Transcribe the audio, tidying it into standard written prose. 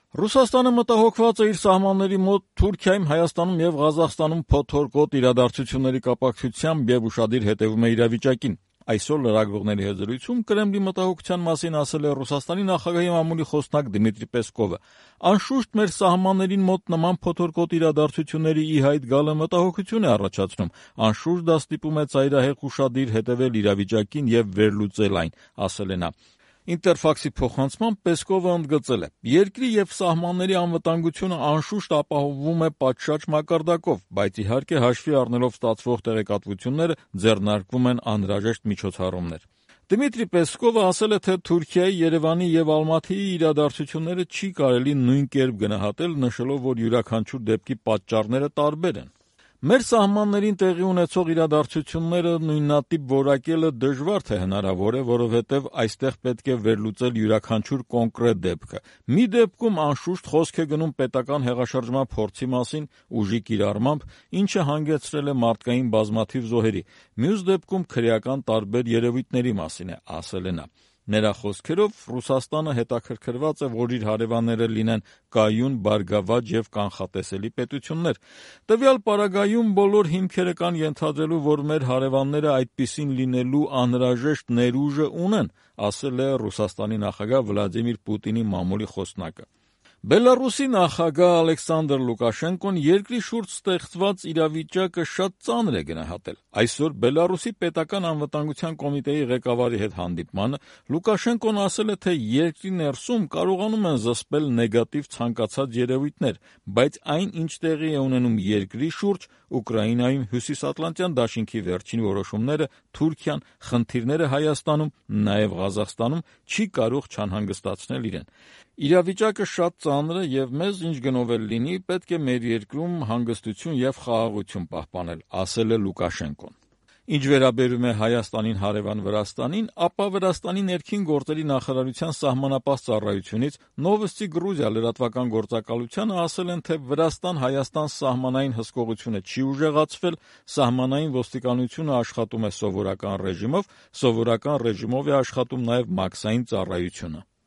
Ռուսաստանը մտահոգված է իր սահմանների մոտ Թուրքիայում, Հայաստանում եւ Ղազախստանում փոթորկոտ իրադարձությունների կապակցությամբ եւ ուշադիր հետեւում է իրավիճակին։ Այսօր լրագրողների հետ զրույցում Կրեմլի մտահոգության մասին ասել է Ռուսաստանի նախագահի մամուլի խոսնակ Դմիտրի Պեսկովը։ Անշուշտ մեր սահմաններին մոտ նման փոթորկոտ իրադարձությունների ի հայտ գալը մտահոգություն է առաջացնում։ Անշուշտ դա ստիպում է ծայրահեղ ուշադիր հետևել իրավիճակին եւ վերլուծել այն, ասել է նա։ Ինտերֆաքսի փոխանցմամբ Պեսկովը ընդգծել է. երկրի եւ սահմանների անվտանգությունը անշուշտ ապահովվում է պատշաճ մակարդակով, բայց իհարկե հաշվի առնելով ստացվող տեղեկատվությունները ձեռնարկվում են անհրաժեշտ միջոցառումներ։ Դմիտրի Պեսկովը ասել է, թե Թուրքիայի, Երևանի եւ Ալմաթիի իրադարձությունները չի կարելի նույն կերպ գնահատել, նշելով, որ յուրաքանչյուր դեպքի պատճառները տարբեր են։ Մեր սահմաններին տեղի ունեցող իրադարձությունները նույնատիպ որակելը դժվար թե հնարավոր է, որովհետև այստեղ պետք է վերլուծել յուրաքանչյուր կոնկրետ դեպքը։ Մի դեպքում անշուշտ խոսք է գնում պետական հեղաշրջման փորձի մասին ուժի կիրառմամբ, ինչը հանգեցրել է մարդկային բազմաթիվ զոհերի։ Մյուս դեպքում քրեական տարբեր երևույթների մասին է, ասել է նա։ Նրա խոսքերով Ռուսաստանը հետաքրքրված է, որ իր հարևանները լինեն կայուն, բարգավաճ եւ կանխատեսելի պետություններ։ Տվյալ պարագայում բոլոր հիմքերը կան ենթադրելու, որ մեր հարևանները այդպիսին լինելու անհրաժեշտ ներուժը ունեն, ասել է Ռուսաստանի նախագահ Վլադիմիր Պուտինի մամուլի խոսնակը։ Բելարուսի նախագահ Ալեքսանդր Լուկաշենկոն երկրի շուրջ ստեղծված իրավիճակը շատ ծանր է գնահատել։ Այսօր Բելարուսի պետական անվտանգության կոմիտեի ղեկավարի հետ հանդիպմանը Լուկաշենկոն ասել է, թե երկրի ներսում կարողանում են զսպել նեգատիվ ցանկացած երևույթներ, բայց այն, ինչ տեղի է ունենում երկրի շուրջ, Ուկրաինայում, Հյուսիսատլանտյան դաշինքի վերջին որոշումները, Թուրքիան, խնդիրները Հայաստանում, նաև Ղազախստանում չի կարող չանհանգստացնել իրեն։ Իրավիճակը շատ ծանր է եւ մեզ ինչ գնով էլ լինի, պետք է մեր երկրում հանգստություն եւ խաղաղություն պահպանել, ասել է Լուկաշենկոն։ Ինչ վերաբերում է Հայաստանին հարևան Վրաստանին, ապա Վրաստանի ներքին գործերի նախարարության սահմանապահ ծառայությունից Նովոստի Գրուզիա լրատվական գործակալությանը ասել են, թե Վրաստան-Հայաստան սահմանային հսկողությունը չի ուժեղացվել, սահմանային ոստիկանությունը աշխատում է սովորական ռեժիմով է աշխատում նաև մաքսային ծառայությունը։